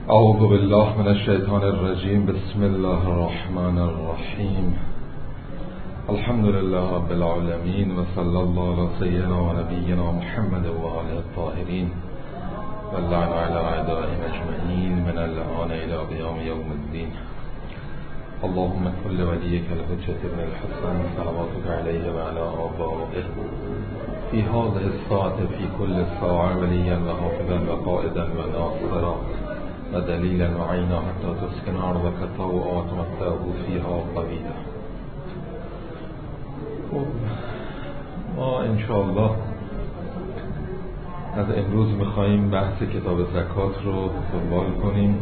اعوذ بالله من الشیطان الرجیم. بسم الله الرحمن الرحیم. الحمد لله رب العالمین و صلی الله علی سیدنا و نبینا محمد و آله الطاهرین و اللعن علی اعدائهم اجمعین من الآن الی قیام یوم الدین. اللهم كل وليك الحجة ابن الحسن صلواتك عليه وعلى آبائه في هذه الساعة في كل ساعة وليا وحافظا وقائدا وناصرا ودليلا وعينا حتى تسكن أرضك طوعا وتمتعه فيها طويلا. ما انشاءالله از امروز میخواییم بحث کتاب زکات رو دنبال کنیم.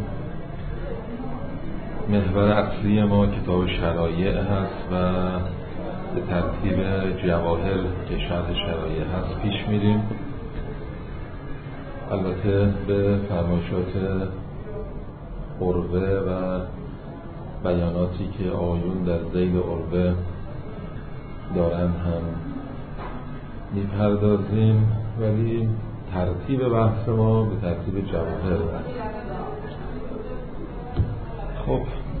محور اصلی ما کتاب شرایع هست و به ترتیب جواهر که شرح شرایع هست پیش میریم. البته به فرمایشات عروه و بیاناتی که آقایون در ذیل عروه دارن هم میپردازیم، ولی ترتیب بحث ما به ترتیب جواهر هست. خب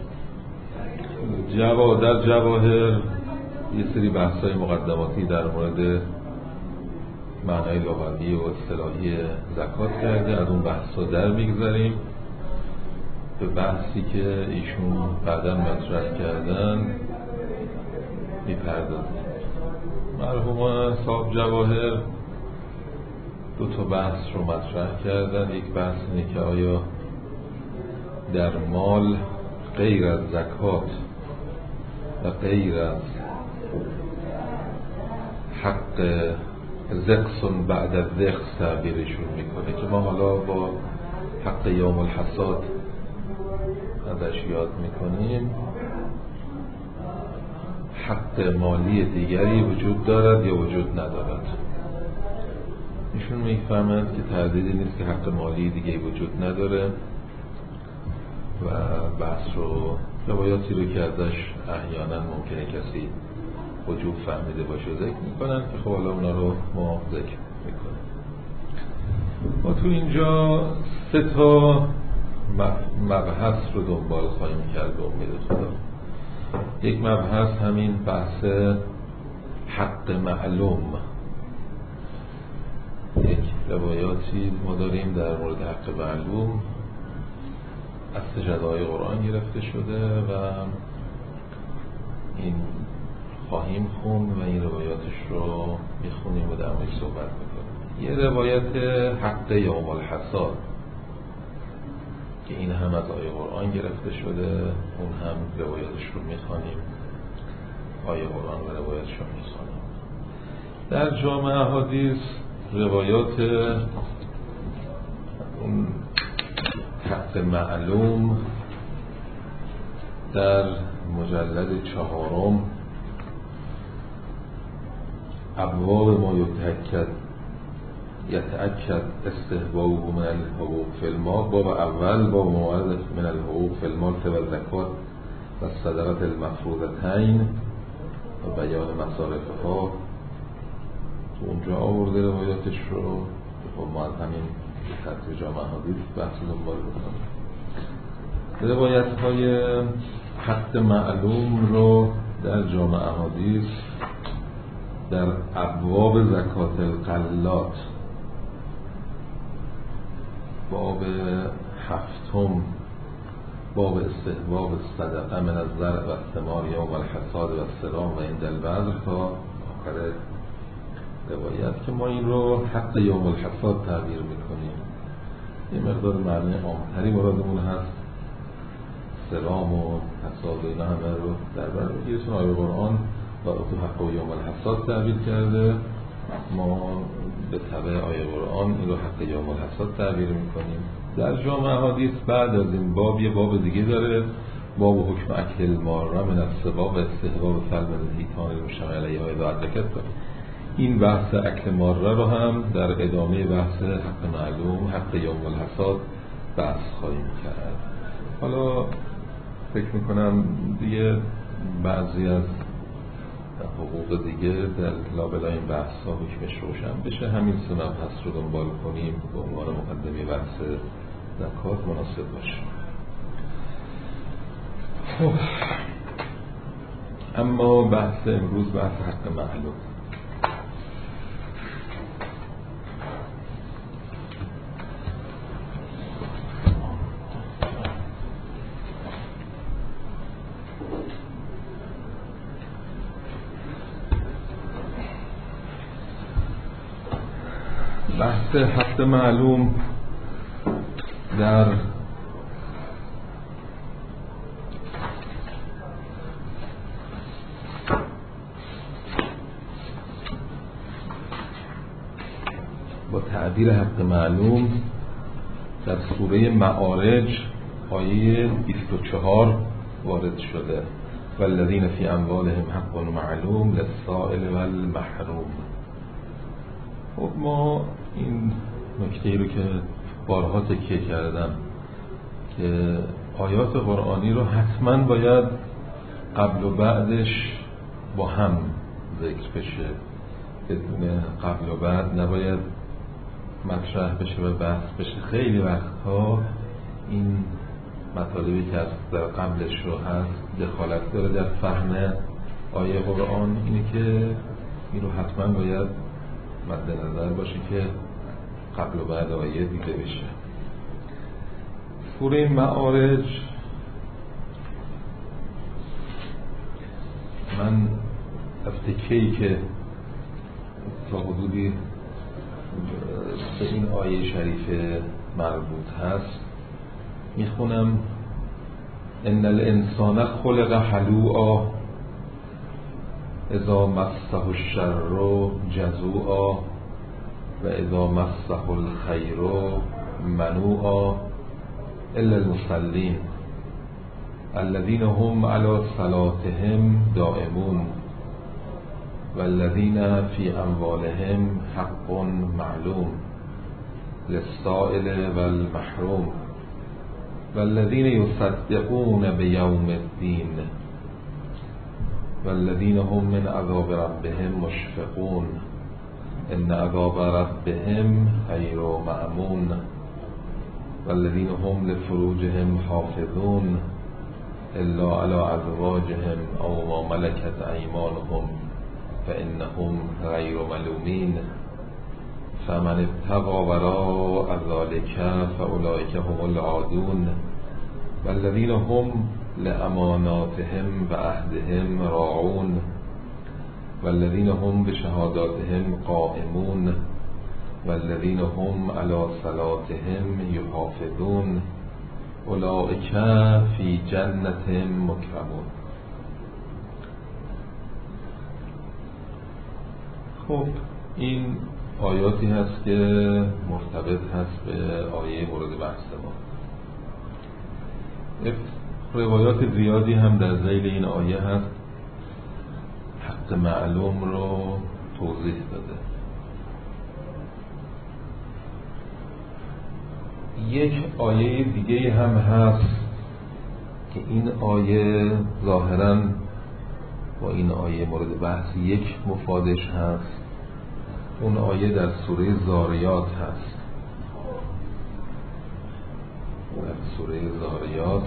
در جواهر یه سری بحث‌های مقدماتی در مورد معنای لغوی و اصطلاحی زکات کرده. از اون بحث‌ها در میگذاریم به بحثی که ایشون بعداً مطرح کردن میپردازیم. مرحوم صاحب جواهر دو تا بحث رو مطرح کردن. یک بحث اینه که آیا در مال غیر از زکات و غیر از حق زقص بعد از زقص تعبیرشون میکنه که ما حالا با حق یوم الحصاد ازش یاد میکنیم، حق مالی دیگری وجود دارد یا وجود ندارد. ایشون میفهمند که تردیدی نیست که حق مالی دیگری وجود نداره و بحث رو روایاتی رو که ازش احیانا ممکنه کسی وجود فهمیده باشه ذکر میکنن که خب حالا اونا رو ما ذکر میکنیم. ما تو اینجا 3 تا مبحث رو دنبال خواهیم کرد به امید خدا. یک مبحث همین بحث حق معلوم. یک روایاتی ما داریم در مورد حق معلوم از سجده‌های قرآن گرفته شده و این خواهیم خوند و این روایاتش رو میخونیم و در موردش صحبت میکنیم. یه روایت حق یوم الحصاد که این هم از آیه قرآن گرفته شده، اون هم روایاتش رو میخوانیم، آیه قرآن و روایاتش رو میخوانیم. در جامع احادیث روایات اون حق معلوم در مجلد 4 ابواب ما یتأکد استحبابه من الحقوق فی المال. باب اول باب موارد من الحقوق فی المال و زکات و صدقات المفروضتین و بیان مصارفها. تو اونجا آورده روایاتش رو. خب ما از همین ترتیب جامع حدیث بحث دنبال بکنیم. روایت های حق معلوم رو در جامع حدیث در ابواب زکات القلات باب 7 باب استحباب صدقه من الزرع و الثمار یوم الحصاد و السلام و عند البذر تا آخر روایت که ما این رو حق یوم الحصاد تعبیر میکنیم. یه مقدار معنی عامتری مرادمون هست. سلام و حصاد و اینا همه رو در بر میگیره چون آیه قرآن و تو حق یوم الحصاد تعبیر کرده. ما به تبع آیه قرآن این رو حق یوم الحصاد تعبیر میکنیم. در جامع حدیث بعد از این باب یه باب دیگه داره، باب حکم اکل الماره من السبا و استحباب سلب الحیطان المجتمع علیها اذا ادرکت. این بحث اکل ماره رو هم در ادامه بحث حق معلوم حق یوم الحصاد بحث خواهیم کرد. حالا فکر میکنم دیگه بعضی از حقوق دیگه در لابلای این بحث ها حکمش روشن بشه. همین 3 مبحث رو دنبال کنیم به عنوان مقدمه بحث زکات مناسب باشه. خب اما بحث امروز بحث حق معلوم. بحث حق معلوم در با تعبیر حق معلوم در سوره معارج آیه 24 وارد شده والذین فی اموالهم حق معلوم للسائل والمحروم. خب ما این نکته رو که بارها تکیه کردم که آیات قرآنی رو حتما باید قبل و بعدش با هم ذکر بشه، بدون قبل و بعد نباید مطرح بشه و بحث بشه. خیلی وقتها این مطالبی که از در قبلش رو هست دخالت داره در فهم آیه قرآن، اینه که این رو حتما باید مد نظر باشه که قبل و بعد آیه دیده بشه. سوره معارج من از تکه‌ای که تا حدودی به این آیه شریفه مربوط هست میخونم: ان الانسان خلق هلوعا اذا مسه الشر جزوعا و اذا مسه الخیر منوعا الا المصلین الذین هم علی صلاتهم دائمون والذین فی اموالهم حق معلوم للسائل والمحروم والذین یصدقون بیوم الدین والذین هم من عذاب ربهم مشفقون ان عذاب ربهم غیر مأمون والذین هم لفروجهم حافظون الا علی ازواجهم او ما ملکت ایمانهم فانهم غیر ملومین فمن ابتغى وراء ذلك فاولئک هم العادون والذین هم لأماناتهم و عهدهم راعون والذین هم بشهاداتهم قائمون والذین هم علی صلاتهم یحافظون اولئک فی جنة مکرمون. خب این آیاتی هست که مرتبط هست به آیه مورد بحث ما. روایات زیادی هم در ذیل این آیه هست حق معلوم رو توضیح داده. یک آیه دیگه هم هست که این آیه ظاهراً با این آیه مورد بحث یک مفادش هست. اون آیه در سوره زاریات هست. در سوره زاریات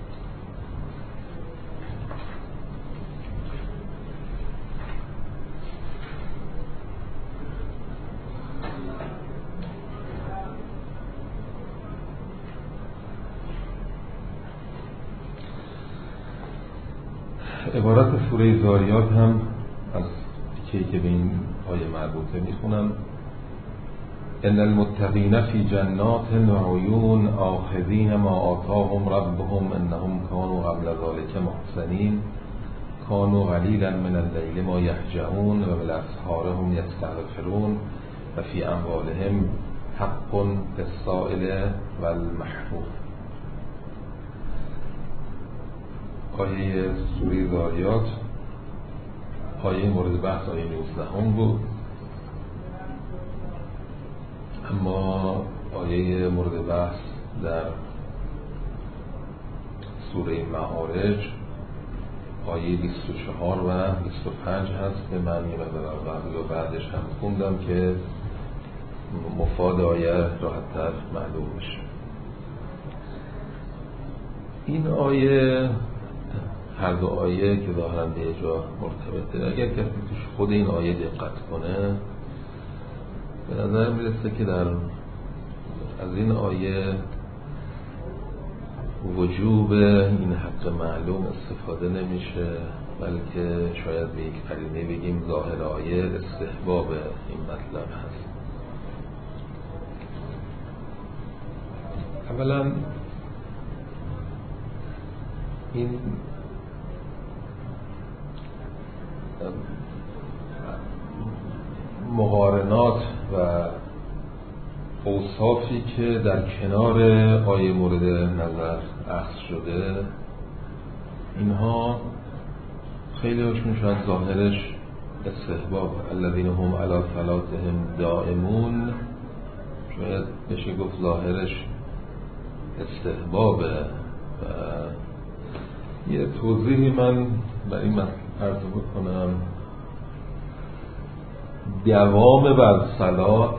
عبارت سوره زاریات هم از چیزی که به این آیه مربوطه میخونم: ان المتقین فی جنات و عیون آخذین ما آتاهم ربهم انهم كانوا قبل ذلك محسنین كانوا قلیلا من اللیل ما یهجعون و بالاسحار هم یستغفرون و فی اموالهم حق للسائل والمحروم. آیه سوره زاریات آیه مورد بحث آیه 19 بود، اما آیه مورد بحث در سوره معارج آیه 24 و 25 هست که من یه مقدار بعدش هم خوندم که مفاد آیه راحت‌تر معلوم بشه. این آیه، هر دو آیه که ظاهراً به جا مرتبطه، اگر کسی توش خود این آیه دقت کنه به نظر میرسه که از این آیه وجوب این حق معلوم استفاده نمیشه، بلکه شاید به یک کلمه بگیم ظاهر آیه استحباب این مطلب هست. اولا این مقارنات و اوصافی که در کنار آیه مورد نظر اخذ شده، اینها خیلی هاشون شاید ظاهرش استحباب، الذین هم علی صلاتهم دائمون، شاید بشه گفت ظاهرش استحبابه. و یه توضیحی من برای این عرض بکنم. دوام بر صلات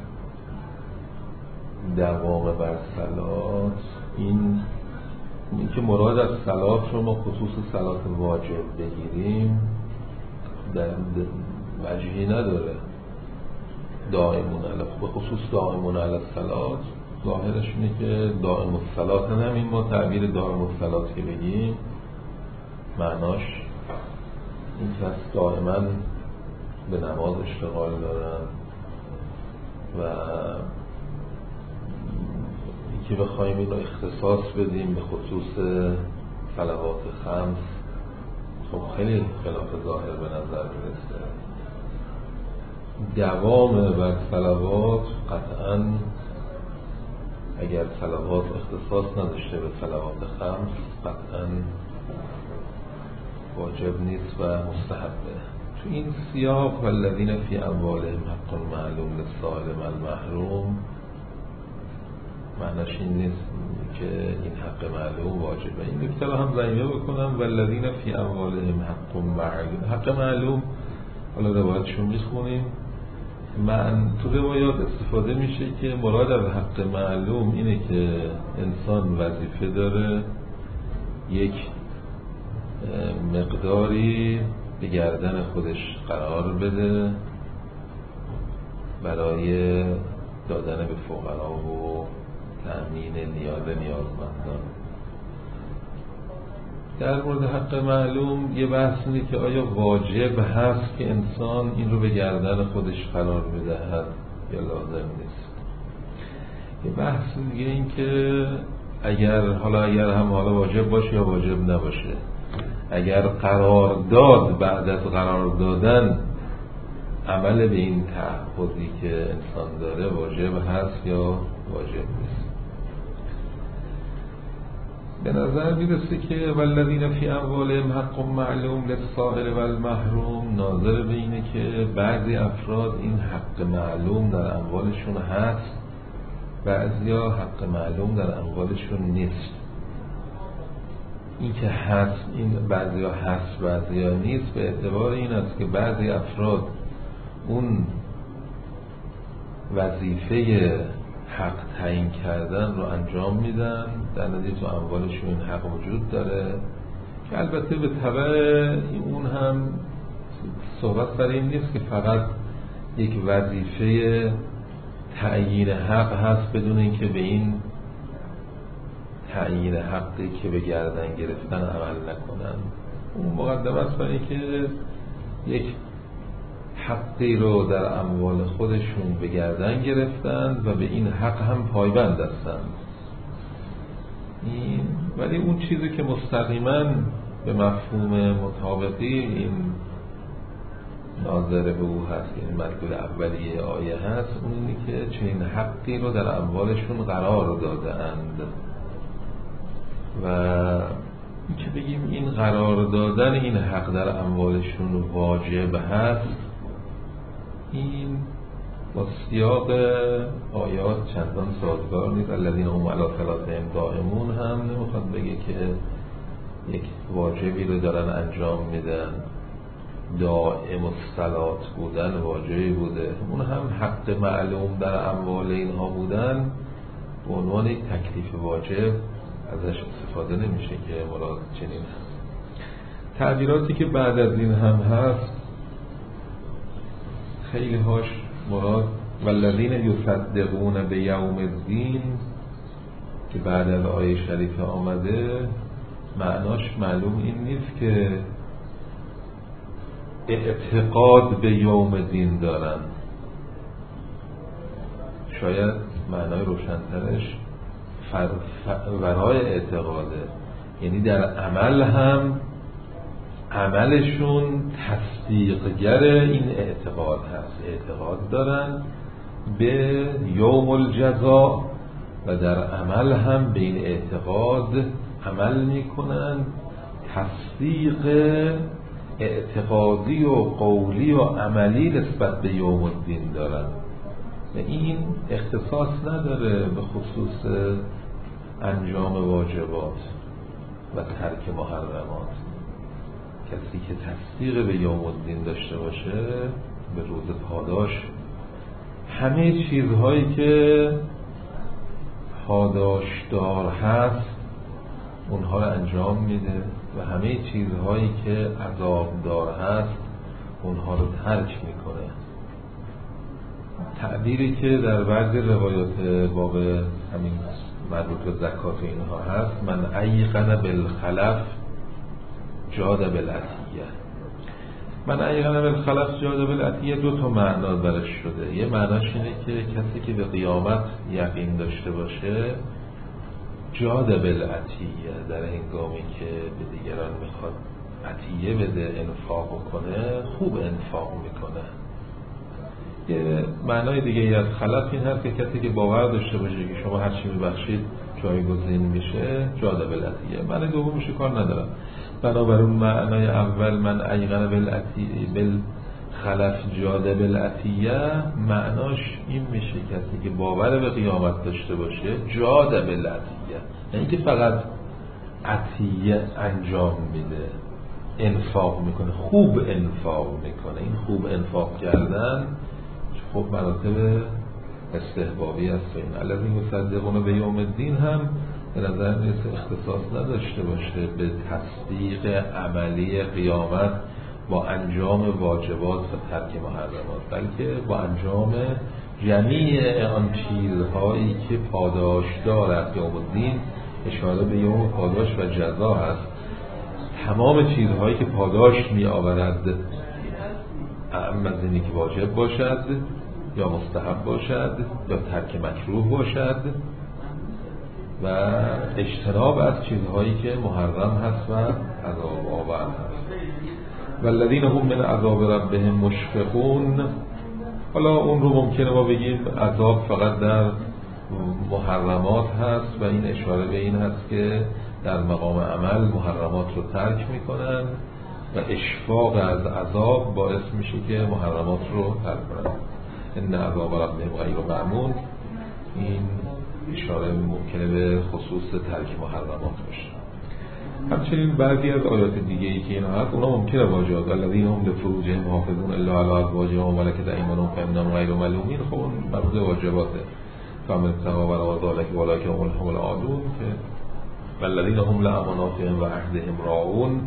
این که مراد از صلات رو ما خصوص صلات واجب بگیریم در وجهی نداره. دائمون علی، به خصوص دائمون علی صلات، ظاهرش اینه که دائم الصلات، همین ما تعبیر دائم الصلات که بگیم معناش این کس دائما به نماز اشتغال دارن و که بخوایم این رو اختصاص بدیم به خصوص صلوات خمس، خب خیلی خلاف ظاهر به نظر میرسه. دوام بر صلوات قطعاً اگر صلوات اختصاص نداشته به صلوات خمس قطعاً واجب نیست و مستحبه. تو این سیاق والذین فی اموالهم حق معلوم للسائل والمحروم، معناش این نیست که این حق معلوم واجبه. این نکته رو هم ضمیمه بکنم، والذین فی اموالهم حق معلوم. حق معلوم حالا روایتشون میخونیم، تو روایات استفاده میشه که مراد از حق معلوم اینه که انسان وظیفه داره یک مقداری به گردن خودش قرار بده برای دادن به فقرا و تأمین نیازمندان. در مورد حق معلوم یه بحث اینه که آیا واجب هست که انسان این رو به گردن خودش قرار بدهد یا لازم نیست. یه بحث دیگه این که اگر هم واجب باشه یا واجب نباشه، اگر قرار داد بعد از قرار دادن عمل به این تعهدی که انسان داره واجب هست یا واجب نیست. به نظر میرسه که والذین فی اموالهم حق معلوم للسائل والمحروم ناظر به اینه که بعضی افراد این حق معلوم در اموالشون هست، بعضیا حق معلوم در اموالشون نیست. این که هست، این بعضیا هست بعضیا نیست، به اعتبار این است که بعضی افراد اون وظیفه حق تعیین کردن رو انجام میدن، در نتیجه تو اموالشون این حق وجود داره که البته به تبع اون هم صحبت برای این نیست که فقط یک وظیفه تعیین حق هست بدون اینکه به این تعیین حقی که به گردن گرفتن عمل نکنن. اون مقدمه است برای اینکه یک حقی رو در اموال خودشون به گردن گرفتن و به این حق هم پایبند هستند. ولی اون چیزی که مستقیما به مفهوم مطابقی این ناظر به او هست، این مدلول اولیه آیه هست، اون اینه که چنین حقی رو در اموالشون قرار داده اند و این که بگیم این قرار دادن این حق در اموالشون واجب هست، این با سیاق آیات چندان سازگار نیست. الذین هم علی صلاتهم دائمون هم نمیخواد بگه که یک واجبی رو دارن انجام میدن، دائم الصلات بودن واجبی بوده. اون هم حق معلوم در اموال اینها بودن به عنوان یک تکلیف واجب ازش استفاده نمیشه که مراد چنین هست. تعبیراتی که بعد از این هم هست خیلی هاش مراد والذین یصدقون بیوم الدین که بعد از آیه شریفه آمده، معناش معلوم این نیست که اعتقاد به یوم دین دارن. شاید معنای روشنترش ورای اعتقاده، یعنی در عمل هم عملشون تصدیقگر این اعتقاد هست، اعتقاد دارن به یوم الجزا و در عمل هم به این اعتقاد عمل میکنن، تصدیق اعتقادی و قولی و عملی نسبت به یوم الدین دارن. این اختصاص نداره به خصوص انجام واجبات و ترک محرمات. کسی که تصدیق به یوم الدین داشته باشه، به روز پاداش، همه چیزهایی که پاداشدار هست اونها رو انجام میده و همه چیزهایی که عذابدار هست اونها رو ترک میکنه. تعبیری که در بعضی روایات باب همین مربوط به زکات اینها هست، من ایقن بالخلف جاد بالعطیه. من ایقن بالخلف جاد بالعطیه دو تا معنا درش شده. یه معناش اینه که کسی که به قیامت یقین داشته باشه جاد بالعطیه، در هنگامی که به دیگران میخواد عطیه بده، انفاق کنه، خوب انفاق میکنه. یه معنای دیگه ای از خلف این هست که کسی که باور داشته باشه که شما هر چی میبخشید جایگزین میشه، جاد بالعطیه. معنی دومش کار ندارم. بنابراین معنای اول من ایقن بالخلف جاد بالعطیه معناش این میشه کسی که باور به قیامت داشته باشه جاد بالعطیه، یعنی که فقط عطیه انجام میده، انفاق میکنه، خوب انفاق میکنه. این خوب انفاق کردن خب مراتب استحبابی است. این الذین یصدقون بیوم الدین هم به نظر میرسه اختصاص نداشته باشه به تصدیق عملی قیامت با انجام واجبات و ترک محرمات، بلکه با انجام جمیع آن چیزهایی که پاداش دارد. یوم الدین اشاره به یوم پاداش و جزا هست. تمام چیزهایی که پاداش می آورد، اما از اینی که واجب باشد یا مستحب باشد یا ترک مکروه باشد و اجتناب از چیزهایی که محرم هست و عذاب آور هست. والذین هم من عذاب ربهم مشفقون. حالا اون رو ممکنه ما بگیم عذاب فقط در محرمات هست و این اشاره به این هست که در مقام عمل محرمات رو ترک میکنن و اشفاق از عذاب باعث میشه که محرمات رو ترک کنن. ان عذاب ربهم غیر مأمون، این اشاره ممکنه به خصوص ترک محرمات باشه. همچنین بعضی از آیات دیگه ای که اینا هست اونا ممکنه واجبات الذین هم لفروجهم حافظون الا علی ازواجهم و ملکت ایمانهم فانهم غیر ملومین. خب اون مربوط واجباته. فمن اتقی وراء ذلک فاولئک هم العادون که والذین هم لاماناتهم و عهدهم راعون،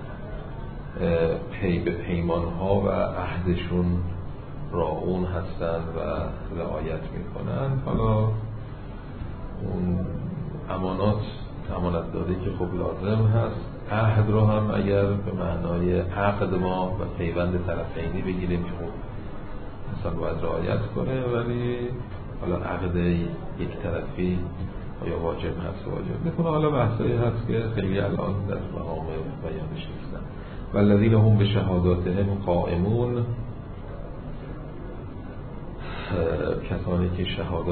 به پیمانها و عهدشون راعون هستن و رعایت میکنن. حالا اون امانت داده که خب لازم هست. عهد رو هم اگر به معنای عقد ما و پیوند طرفینی بگیریم که خب انسان باید رعایت کنه، ولی حالا عقد یک طرفی یا واجب هست واجب نکنه. حالا بحثایی هست که خیلی الان در مقام بیانش نیستن. والذین هم به شهاداتهم قائمون، کسانی که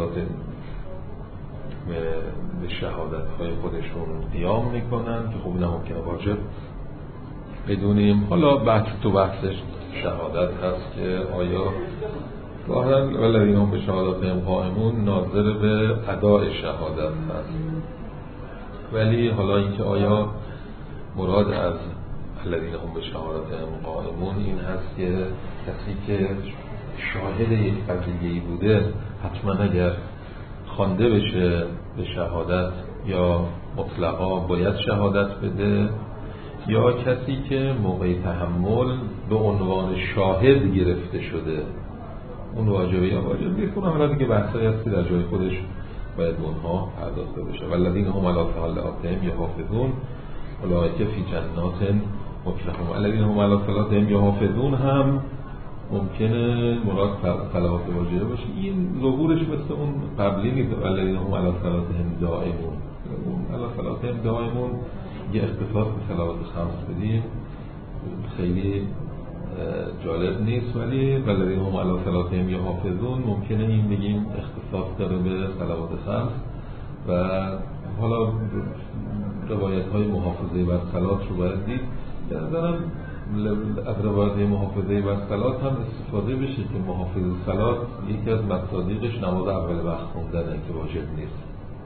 به شهادت های خودشون قیام میکنن که خب نمکنه واجب بدونیم. حالا بحث شهادت هست که آیا ظاهرا والذین هم به شهاداتهم قائمون ناظر به اداء شهادت هست، ولی حالا اینکه آیا مراد از الذین هم به شهاداتهم قائمون این هست که کسی که شاهد یک قضیه‌ای بوده حتما اگر خوانده بشه به شهادت یا مطلقا باید شهادت بده، یا کسی که موقع تحمل به عنوان شاهد گرفته شده اون واجبه یا واجب نیست. اون حالا دیگه بحثایی هست که در جای خودش باید اونها پرداخته بشه. والذین هم علی صلاتهم یحافظون اولئک فی جنات مکرمون. الذین هم علی صلاتهم یحافظون هم ممکنه مراد صلوات واجبه باشه. این ظهورش مثل اون قبلی نیست. والذین هم علی صلاتهم دائمون. اون علی صلاتهم دائمون یه اختصاص به صلوات خمس بدیم خیلی جالب نیست، ولی والذین هم علی صلاتهم یحافظون ممکنه این بگیم اختصاص داره به صلوات خمس. و حالا روایت های محافظه بر صلات رو باید دید. به نظرم از روایت محافظه بر صلات هم استفاده بشه که محافظه صلات یکی از مصادیقش نماز اول وقت خوندنه که واجب نیست.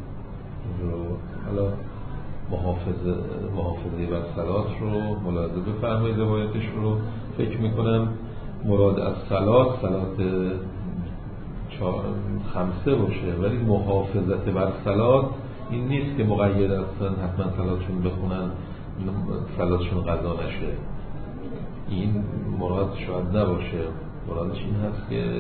حالا محافظه بر صلات رو ملاحظه بفرمایید. روایتش رو فکر میکنم مراد از صلات خمسه باشه، ولی محافظت بر صلات این نیست که مقید هستن حتما صلاتشون بخونن صلاتشون قضا نشه. این مراد شاید نباشه. مرادش این هست که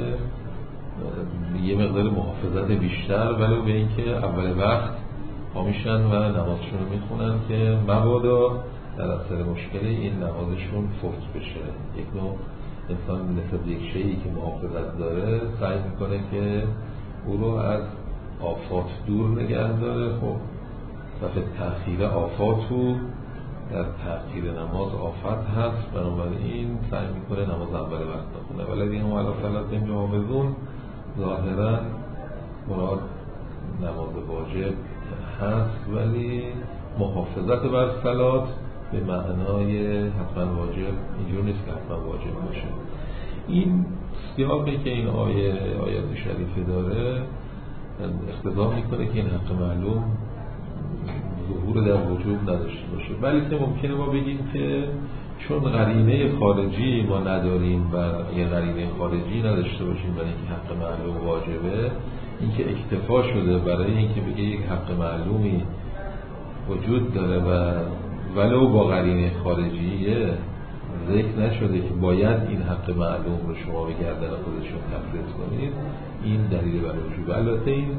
یه مقدار محافظت بیشتر ولو به این که اول وقت میشن و نمازشون رو میخونن که مبادا در اثر مشکلی این نمازشون فوت بشه. یک نوع انسان نسبت یک شیئی که محافظت داره سعی میکنه که او رو از آفات دور نگه داره. خب صفت تأخیر آفاتو در تأخیر نماز آفت هست، بنابراین سعی میکنه نماز اول وقت بخونه. والذین هم علی صلاتهم یحافظون ظاهرا مراد نماز واجب هست، ولی محافظت بر صلات به معنای حتما واجب اینجور نیست که حتما واجب باشه. این سیاقی که این آیات شریفه داره اقتضا میکنه که این حق معلوم ظهور در وجوب نداشته باشه، ولی که ممکنه ما بگیم که چون قرینه خارجی ما نداریم و اگر قرینه خارجی نداشته باشیم برای اینکه حق معلوم واجبه، اینکه اکتفا شده برای اینکه بگه یک حق معلومی وجود داره و ولو با قرینه خارجیه ذکر نشده که باید این حق معلوم رو شما به گردن خودشون تفرض کنید، این دلیل بر وجوب. البته این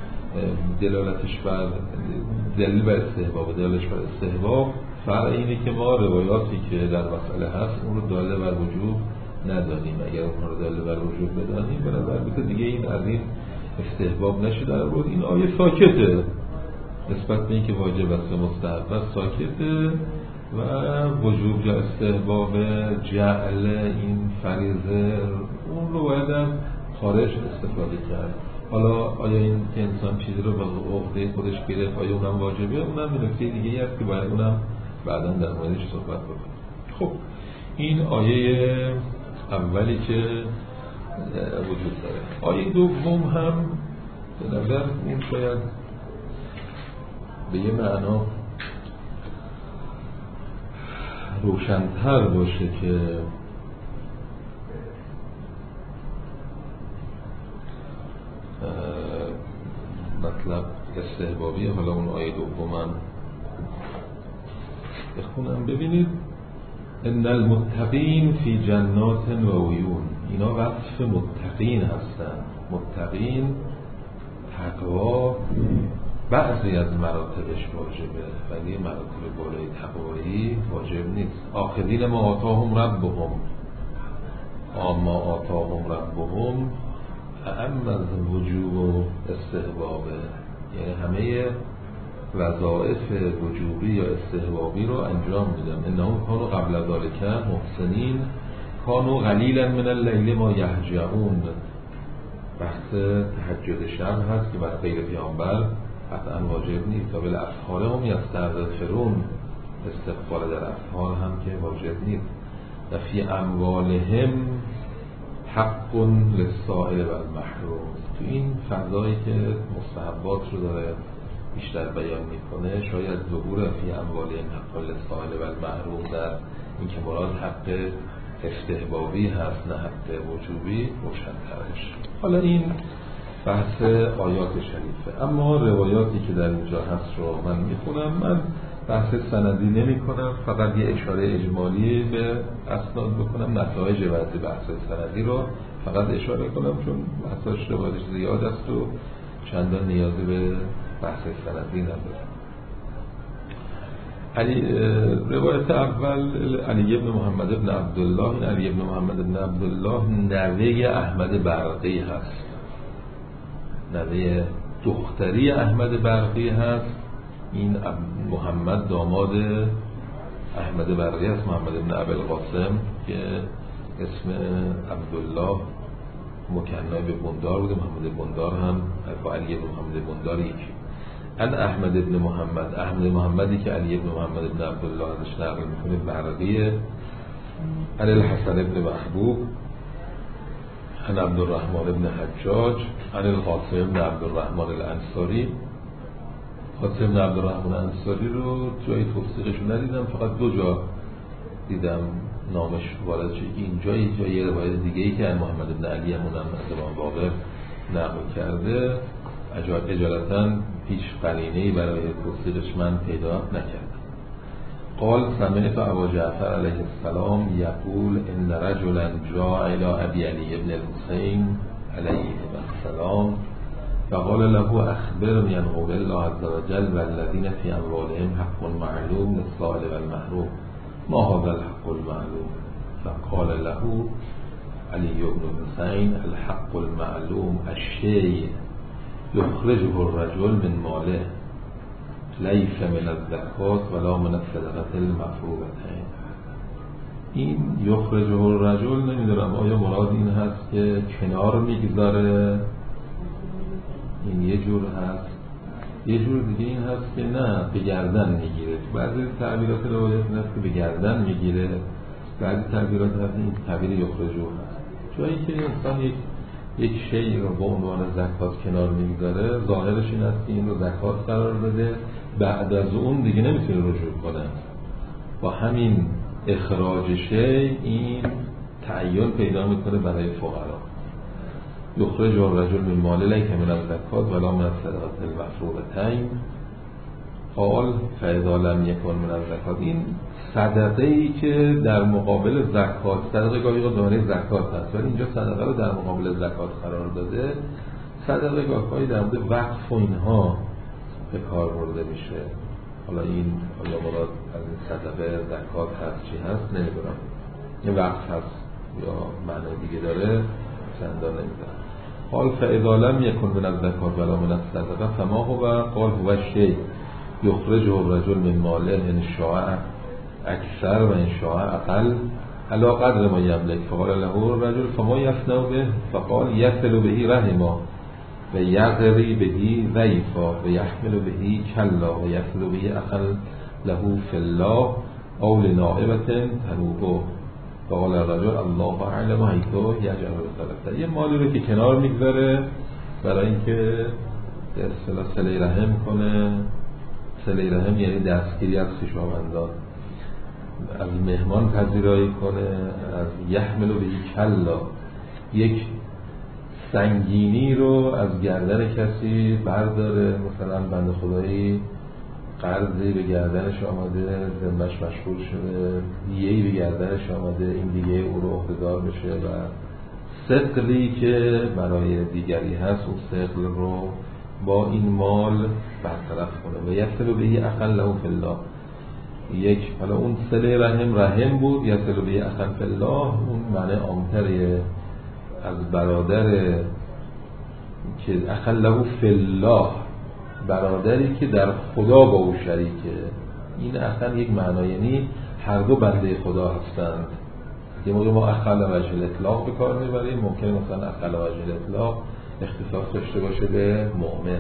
دلالتش بر دلیل بر استحباب، دلالتش بر استحباب فرق اینه که ما روایاتی که در مسئله هست اون رو داله بر وجوب ندانیم. اگر اون رو داله بر وجوب بدانیم به نظر میاد دیگه این از این استحباب نشه. در واقع این آیه ساکته نسبت به اینکه واجب است و مستحب است، ساکته و وجوب یا استحباب جعل این فریضه اون رو باید هم خارج استفاده کرد. حالا آیا این که انسان چیزی رو به عهده خودش گرفت آیا اونم واجبه؟ اونم نکته دیگه‌ای است که باید اونم بعداً در موردش صحبت بکنیم. خب این آیه اولی که وجود داره. آیه دوم هم به نظر این شاید به یه معنا روشن‌تر باشه که مطلب استحبابی. حالا اون آیه دومم بخونم ببینید. ان المتقین فی جنات و عیون. اینا وصف متقین هستن. متقین تقوا بعضی از مراتبش واجبه ولی مراتب بالای تقوایی واجب نیست. آخذین ما آتاهم ربهم، ما آتاهم ربهم اعم از وجوب و استحبابه، یعنی همه وظائف وجوبی یا استحبابی رو انجام میدم. انهم کانوا قبل ذلک محسنین کانوا قلیلا من اللیل ما یهجعون. بحث تهجد شب هست که برای غیر پیامبر قطعا واجب نیست. و بالاسحار هم یستغفرون، استغفار در اسحار هم که واجب نیست. و فی اموالهم حق للسائل و المحروم. تو این فضایی که مستحبات رو داره بیشتر بیان میکنه شاید ظهور فی اموالهم حق للسائل و المحروم در این که مراد حق استحبابی هست نه حق وجوبی روشن‌تر بشه. حالا این بحث آیات شریفه. اما روایاتی که در اینجا هست رو من میخونم. من بحث سندی نمی کنم، فقط یه اشاره اجمالی به اسناد بکنم، نتایج بعضی بحث سندی رو فقط اشاره کنم چون بحثش روایتش زیاد است و چندان نیازی به بحث سندی نداره. روایت اول علی بن محمد بن عبدالله. علی بن محمد بن عبدالله نوه احمد برقی هست، نوه دختری احمد برقی هست. این محمد داماد احمد برقی است، محمد بن ابوالقاسم که اسم عبدالله مکنای به بندار بوده. محمد بندار هم با علی بن محمد بندار یکی. ان احمد بن محمد، احمد محمدی که علی بن محمد بن عبدالله ازش نقل میکنه برقیه. ان الحسن بن محبوب، ان عبدالرحمن بن حجاج، ان القاسم بن عبدالرحمن الانصاری. قاسم بن عبدالرحمن الانصاری رو جای توثیقش ندیدم، فقط دو جا دیدم نامش وارد شد. این جای روایت دیگه‌ای که محمد بن علی منم از امام باقر نقل کرده، اجالتاً هیچ قرینه‌ای برای توثیقش من پیدا نکردم. قال سمعت ابا جعفر علیه السلام یقول ان رجلا جاء الى ابي علی بن الحسین علیه السلام فقال له اخبرني عن قول الله عز وجل والذين في اموالهم حق معلوم للسائل والمحروم ما هذا الحق المعلوم؟ فقال له علی بن الحسین الحق المعلوم الشيء يخرجه الرجل من ماله ليس من الزکات ولا من الصدقه المفروضتين. این یخرجه الرجل نمیدونم آیا مراد این هست که کنار میگذاره، این یه جور هست، یه جور دیگه این هست که نه به گردن میگیره. بعضی تعبیرات روایت این هست که به گردن میگیره، بعضی تعبیرات هست این تعبیر یخرجه هست. جایی که انسان یک شیء رو به عنوان زکات کنار میگذاره، ظاهرش این است که این رو زکات قرار بده، بعد از اون دیگه نمیتونه رجوع کنه. با همین اخراج شیء این تعین پیدا میکنه برای فقرا. یخرج الرجل من ماله لیس من الزکات ولا من الصدقات المفروضتین. قال فاذا لم یکن من الزکات، این صدقه ای که در مقابل زکات، صدقه گاهی دانه زکات هست ولی اینجا صدقه رو در مقابل زکات قرار داده. صدقه گاهی در مورد وقف و اینها به کار برده میشه. حالا این آیا مراد از این صدقه زکات هست چی هست نمیدونم، این وقف هست یا معنی دیگه داره چندان نمیدونم. قال فاذا لم یکن من الزکات ولا من الصدقه فما هو؟ قال هو الشیء یخرجه الرجل من ماله ان شاء اکثر و ان شاء اقل علی قدر ما یملک. فقال له الرجل فما یصنع به؟ فقال یصل به رحما و یغری به ضعیفا و یحمل به کلا و یصل به اقل له فی الله او لنائبه تنوبه. فقال الرجل الله اعلم حیث یجعل الصدقه. یه مالی رو که کنار میگذاره برای اینکه به اصطلاح صله رحم کنه. صله رحم یعنی دستگیری از خویشاوندان، از مهمان پذیرایی کنه، از یحمل به کلا، یک سنگینی رو از گردن کسی برداره. مثلا بنده خدایی قرضی به گردنش آمده، ذمه‌اش مشغول شده، دیگه‌ای به گردنش آمده، این دیگه او رو عهده‌دار بشه و ثقلی که برای دیگری هست اون ثقل رو با این مال برطرف کنه. و یصل به اقل له فی الله. یک حالا اون صله رحم بود، یصل به اقل فی الله اون معنی عام‌تریه از برادر که اقل له فی الله، برادری که در خدا با او شریکه. این اصلا یک معنی یعنی هر دو بنده خدا هستند. یه موقع ما اقل وجه الاطلاق به کار میبریم، ممکنه مثلا اقل وجه الاطلاق اختصاص داشته باشه به مؤمن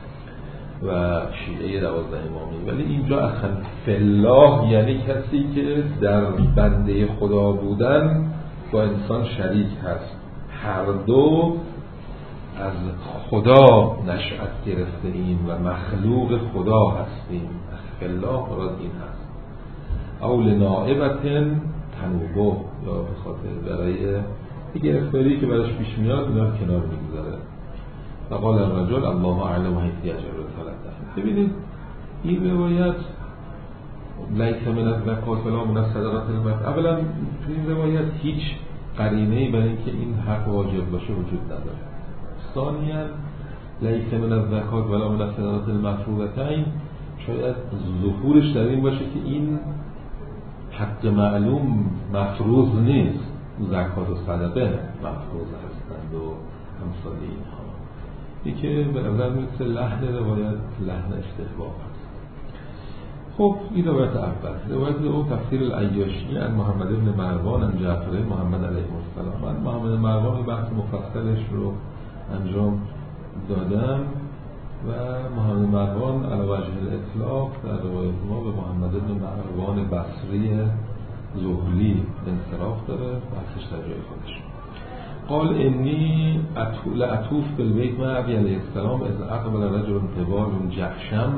و شیعه 12 امامی، ولی اینجا اقل فی الله یعنی کسی که در بنده خدا بودن با انسان شریک هست. هر دو از خدا نشأت گرفته ایم و مخلوق خدا هستیم. فی الله مراد این هست. او لنائبة تنوبه، یا به خاطر برای گرفتاری که براش پیش میاد اینا رو کنار میگذاره. فقال الرجل الله اعلم حيث يجعل رسالته. ببینید این روایت لیس من الزکات ولا من الصدقه المفروضه، اولا تو این روایت هیچ قرینه‌ای برای اینکه این حق واجب باشه وجود نداره. ثانیاً لیس من الزکات ولا من الصدقه المفروضتین شاید ظهورش در این باشه که این حق معلوم مفروض نیست، زکات و صدقه مفروض هستند و امثال اینها. این که به نظر میرسه لحن روایت لحن استحباب هست. خب این روایت اول. روایت دوم تفسیر العیاشی عن محمد بن مروان عن جعفر محمد علیه السلام. من محمد مروان بحث مفصلش رو انجام دادم و محمد مروان علی وجه الاطلاق در روایت ما به محمد بن مروان بصری زهلی انصراف داره، بحثش در جای خودش. قال انی لأطوف بالبیت مع ابی علیه السلام اذ اقبل رجل انتبار جعشم.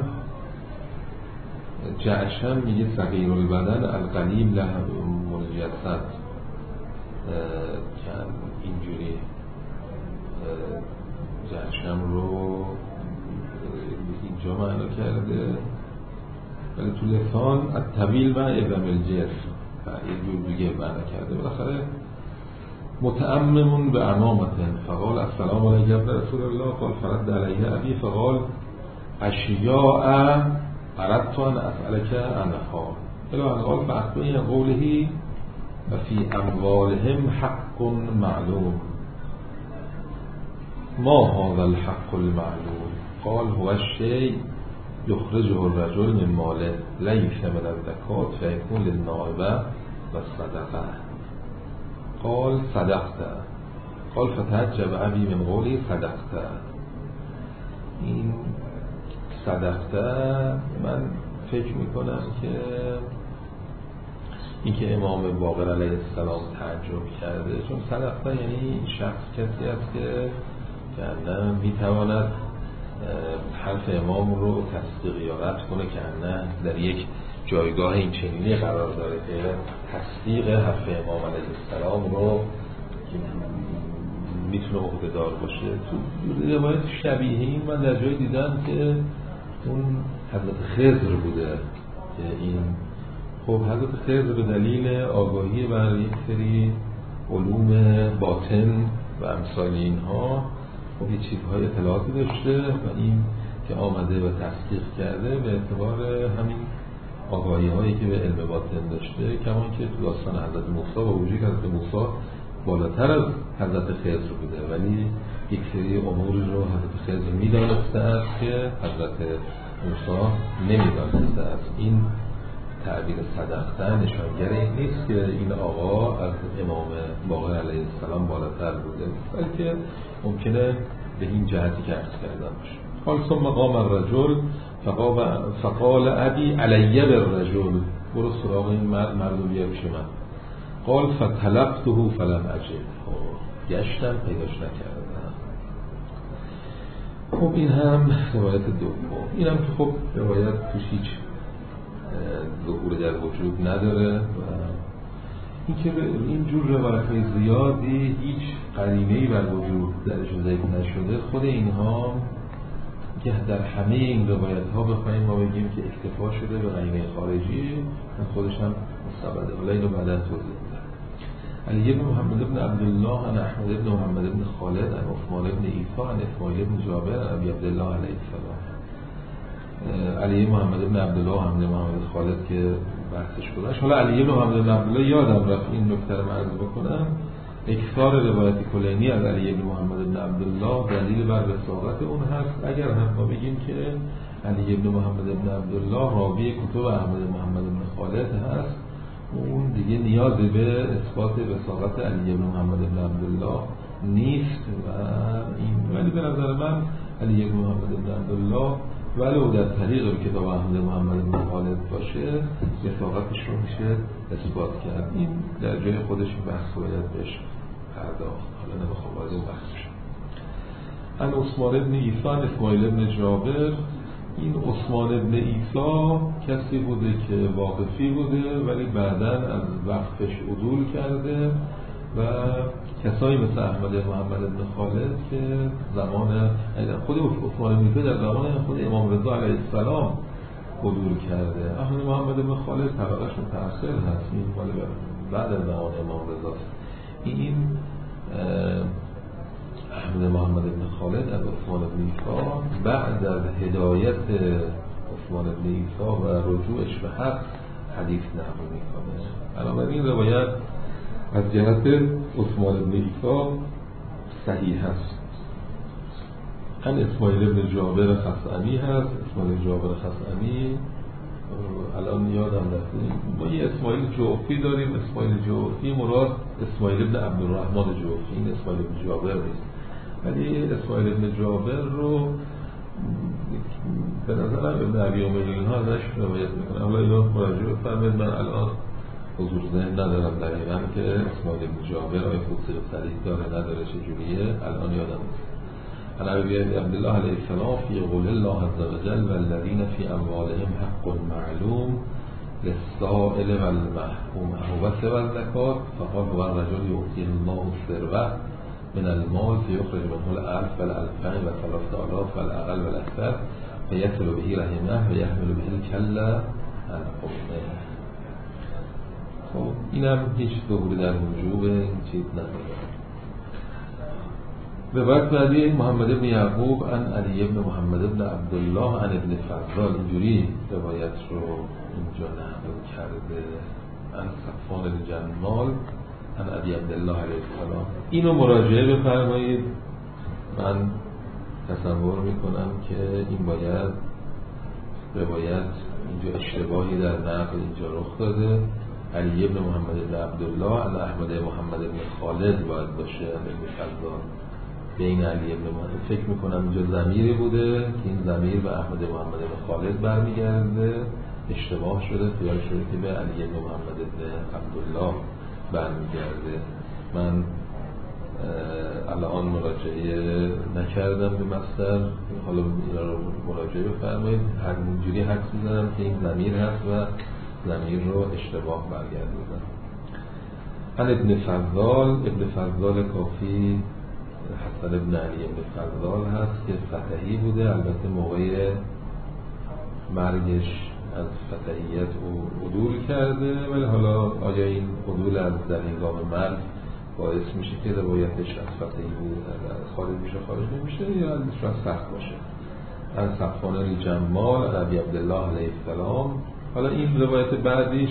جعشم میگه صغیر البدن القلیل له الجسد، اینجوری جعشم رو اینجا معنا کرده ولی تو لسان الطویل و ابن الجسم یه جور دیگه معنا کرده. بالاخره متأمم به امامتن فقال السلام علیک ابن رسول الله قال فرد علیه ابی فقال اشیاء اردت ان اسألک عنها الى ان قال فاخبرنی قوله و فی اموالهم حق معلوم ما هذا الحق المعلوم قال هو الشيء يخرجه الرجل من ماله ليس من الزكاة فيكون للنائبة والصدقة. قال صدقت. قال فتعجب أبي من قوله صدقت. این صدقت من فکر میکنم که این که امام باقر علیه السلام تعجب کرده، چون صدقت یعنی شخص کسی است که نه میتواند حرف امام رو تصدیق یا رد کنه که نه در یک جایگاه این چنینی قرار داره که تصدیق حرف امام علیه السلام رو میتونه عهده‌دار باشه. تو روایت شبیه این من در جای دیدم که اون حضرت خضر بوده که این خب حضرت خضر به دلیل آگاهی بر یک سری علوم باطن و امثال اینها خب یه چیزهای اطلاعاتی داشته و این که آمده و تصدیق کرده به اعتبار همین آگاهی هایی که به علم باطن داشته، کمان که تو داستان حضرت موسی با وجودی که حضرت موسی بالاتر از حضرت خضر بوده ولی یک سری امور رو حضرت خضر میدانسته است که حضرت موسی نمیدانسته است. این تعبیر صدقه نشانگر این نیست که این آقا از امام باقر علیه السلام بالاتر بوده، بلکه ممکنه به این جهتی که عرض کردم باشه. حال ثم قام الرجل فقال ابی علی بالرجل، برو سراغ این مردم بیا پیش من. قال فطلبته فلم اجد، گشتم پیداش نکردم. خب این هم روایت دوم. این هم که خب روایت توش هیچ ظهور در وجود نداره و این که این جور روایت‌های زیادی هیچ قرینه‌ای بر وجود درش ذکر نشده، خود اینها که در همه این روایت‌ها بخوایم ما بگیم که اکتفا شده به قرینه خارجی، خودش هم مستبده. ولی اینو بعداً توضیح میدم. علی بن محمد بن عبدالله عن احمد بن محمد بن خالد عن عثمان بن عیسی عن اسماعیل بن جابر عن ابی عبدالله علیه السلام. علی محمد بن عبدالله و حمد محمد خالد که بحثش گذاشت. حالا علی بن محمد بن عبدالله یادم رفت این نکته رو عرض بکنم. اکثار روایت کلینی از علی بن محمد بن عبدالله دلیل بر رسالت اون هست. اگر هم ما بگیم که علی بن محمد بن عبدالله راوی کتب احمد محمد بن خالد هست، اون دیگه نیازی به اثبات رسالت علی بن محمد بن عبدالله نیست و این ولی به نظر من علی بن محمد بن عبدالله ولو در طریق کتاب احمد محمد بن خالد باشه رفاقتش رو میشه اثبات کرد. این در جای خودش بحث باید بهش پرداخت، حالا نمیخوام وارد اون بحث بشم. ان عثمان بن عیسی اسماعیل بن جابر، این عثمان بن عیسی کسی بوده که واقفی بوده ولی بعداً از وقفش عدول کرده و کسایی مثل احمد محمد بن خالد که زمان خود عثمان بن در زمان خود امام رضا علیه السلام حضور کرده. احمد محمد بن خالد طبقش متأخر هست، این مال بعد از زمان امام رضا. این احمد محمد بن خالد از عثمان بن عیسی بعد از هدایت عثمان بن عیسی و رجوعش به حق حدیث نقل میکنه. علاوه این روایت از جهت عثمان بن عیسی صحیح هست. ان اسماعیل بن جابر خصعمی هست. اسماعیل جابر خصعمی الان یادم رفته، ما یه اسماعیل جوفی داریم. اسماعیل جوفی مراد اسماعیل بن عبدالرحمن جوفی، این اسماعیل بن جابر نیست. ولی اسماعیل بن جابر رو به نظرم ابن ابی عمر اینها ازش روایت میکنه. حالا اینو مراجعه بفرمایید، من الان حضور ذهن ندارم دقیقاً که اسماعیل بن جابر آیا توصیف صریح داره نداره چجوریه، الان یادم نیست. عن ابی عبدالله علیه السلام فی قول الله عز وجل والذین فی اموالهم حق معلوم للسائل والمحروم هو سوى الزکات فقال هو الرجل یؤتیه الله الثروة من المال فیخرج منه الألف والألفین وثلاثة آلاف والأقل والأكثر فیصل به رحمه ویحمل به الکل عن قومه. خب اینم هیچ ظهوری در وجوب این چیز نداره. روایت بعدی محمد بن یعقوب عن علی بن محمد بن عبدالله عن ابن فضال، اینجوری روایت رو اینجا نقل کرده. عن صفوان الجمال عن ابی عبدالله علیه السلام. اینو مراجعه بفرمایید. من تصور میکنم که این باید روایت اینجا اشتباهی در نقل اینجا رخ داده. علی بن محمد بن عبدالله عن احمد محمد بن خالد باید باشه. ابن فضال بین علی بن محمد فکر میکنم اینجا ضمیری بوده که این ضمیر به احمد محمد بن خالد برمیگرده، اشتباه شده، خیال شده که به علی بن محمد بن عبدالله برمیگرده. من الان مراجعه نکردم به مصدر، حالا اینا رو مراجعه بفرمایید. همینجوری حدس میزنم که این ضمیر هست و ضمیر رو اشتباه برگردوندم. عن ابن فضال، ابن فضال کافی حسن ابن علی ابن فضال هست که فتحی بوده. البته موقع مرگش از فتحیت عدول کرده، ولی حالا آیا این عدول از در هنگام مرگ باعث میشه که روایتش از فتحی بود خارج میشه خارج نمیشه، یا شاید سخت باشه. از صفوان الجمال عن ابی عبدالله علیه السلام. حالا این روایت بعدیش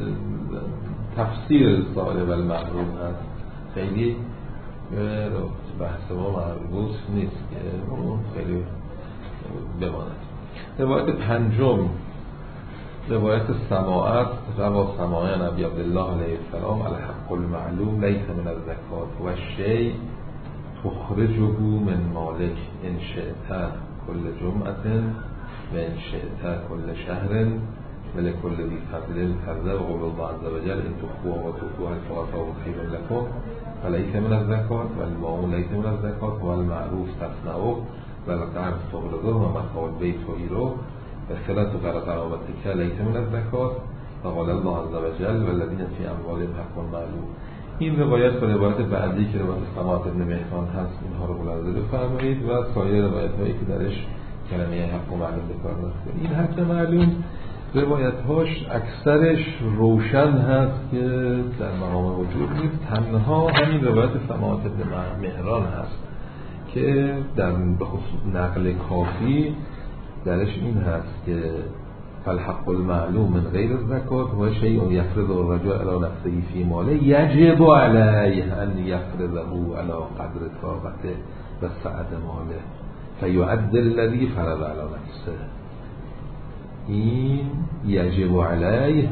تفسیر سائل و المحروم هست، خیلی بحث ما مربوط نیست که اون خیلی بماند. روایت پنجم روایت سماعت روا سماعی عن ابی عبدالله علیه السلام الحق المعلوم لیس من الزکات و شیء تخرجه من مالک ان شئت کل جمعه و ان شئت کل شهر ولكل ذی فضل کذا و قول الله عز وجل ان تخفوها و تؤتوها الفقراء خیر لكم فلیس من الزکات و الماء لیس من الزکات و المعروف تصنعه و القرض تقرضه و متاع البیت تعیره و صلة قرابتک لیس من الزکات و قال الله عز وجل والذین فی اموالهم حق معلوم. این روایت و روایت بعدی که روایت سماعت ابن مهران هست اینها رو ملاحظه بفرمایید و سایر روایت هایی که درش کلمه حق معلوم به کار رفته. این حق معلوم روایت هاش اکثرش روشن هست که در مقام وجود نیست، تنها همین روایت سماعت ابن مهران هست که در بخصوص نقل کافی درش این هست که فالحق المعلوم من غیر الزکات و شیء یفرض الرجل علی نفسه فی ماله یجب علیه ان یفرضه علی قدر طاقته و سعة ماله فیعد الذی فرض علی نفسه. این یجب علیه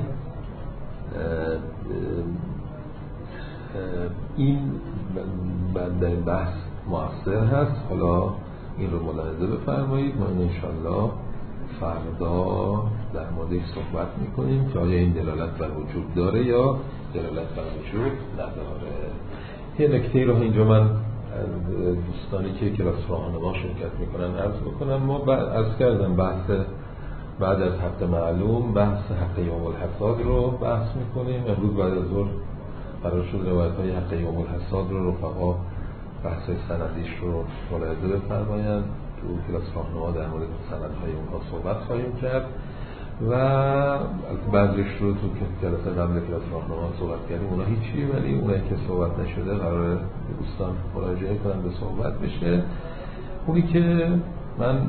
این در بحث مؤثر هست. حالا این رو ملاحظه بفرمایید. ما این انشالله فردا در موردش صحبت میکنیم که آیا این دلالت بر وجود داره یا دلالت بر وجود نداره. یه نکته رو اینجا من از دوستانی که کلاس راهنما شرکت میکنن عرض بکنم. ما عرض کردم بحث بعد از هفته معلوم بحث هفته یوم الحصاد رو بحث میکنیم. امروز بعد از ظهر قرار شد روایت‌های حق یوم الحصاد رو رفقا بحث سندیش رو ملاحظه بفرمایند. تو کلاس راهنما در مورد سندهای اونها صحبت خواهیم کرد و بعضیش رو تو جلسه قبل کلاس راهنما صحبت کردیم، اونا هیچی، ولی اونایی که صحبت نشده قراره دوستان مراجعه کنن به صحبت بشه. اونی که من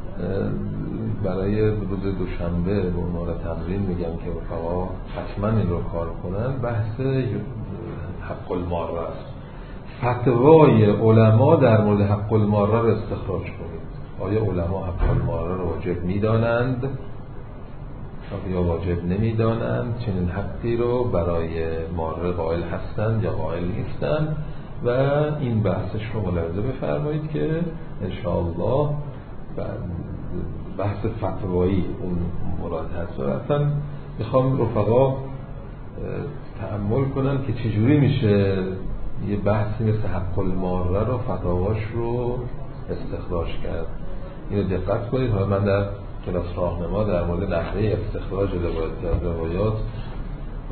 برای روز دوشنبه به عنوان تمرین میگم که رفقا حتما این رو کار کنن، بحث حق الماره است. فتوای علما در مورد حق الماره رو استخراج کنید. آیا علما حق الماره رو واجب میدانند یا واجب نمیدانند؟ چنین حقی رو برای ماره قائل هستند یا قائل نیستند؟ و این بحثش رو ملاحظه بفرمایید که انشاءالله بحث فتوایی اون مراد هست. و اصلا میخوام رفقا تأمل کنن که چجوری میشه یه بحثی مثل حق الماره رو فتاواش رو استخراج کرد. اینو دقت کنید. حالا من در کلاس راهنما در مورد نحوه استخراج روایات و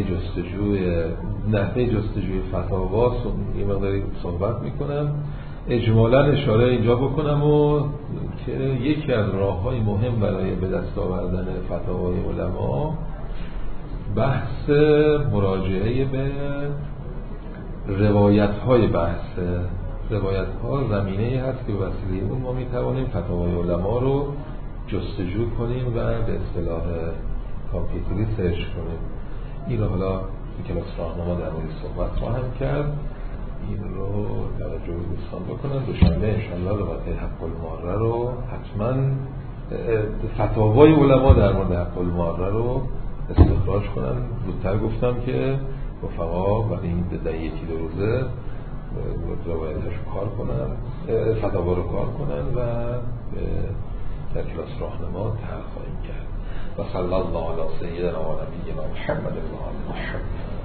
نحوه جستجوی فتاوا یه مقداری صحبت میکنم. اجمالا اشاره اینجا بکنم و که یکی از راه‌های مهم برای به دست آوردن فتاوای علما بحث مراجعه به روایت‌های بحث. روایت‌ها زمینه‌ای هست که به وسیله اون ما می‌توانیم فتاوای علما رو جستجو کنیم و به اصطلاح کامپیوتری سرچ کنیم. این رو حالا تو کلاس راهنما در مورد صحبت خواهم کرد. این رو توجه دوستان بکنن. دوشنبه انشاءالله روایت حق الماره رو حتما فتاوای علما در مورد حق الماره رو استخراج کنن. زودتر گفتم که رفقا برای این به یکی دو روزه روایتش کار کنن، فتاوا رو کار کنن و در کلاس راهنما طرح خواهیم کرد. و صلی الله علی سیدنا و نبینا محمد و آل محمد.